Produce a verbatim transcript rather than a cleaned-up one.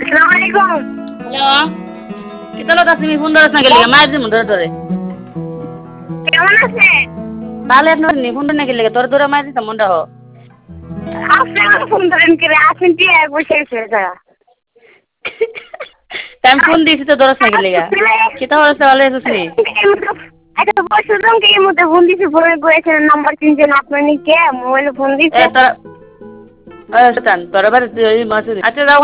আসসালামু আলাইকুম। হ্যালো কিতালো তুমি ফোন ধরছ না গেলে মায়ের দিন ধরে ধরে কেমন আছেন? তাহলে আপনার নি ফোন না গেলে তোর ধরে মায়ের দিন মনটা হো আপনি আমার ফোন ধরেন কি রে? আসেন কি আর বসে আছে জায়গা। আমি ফোন দিয়েছি তো ধরছ না গেলে কিতা হচ্ছে ভালো আছিস নি আচ্ছা বসুন কি এর মধ্যে ফোন দিছি ফোনে করেছেন নাম্বার চিনছেন আপনার নি কে মোবাইলে ফোন এ দিছে? তোর তোর বাড়ি আচ্ছা যাও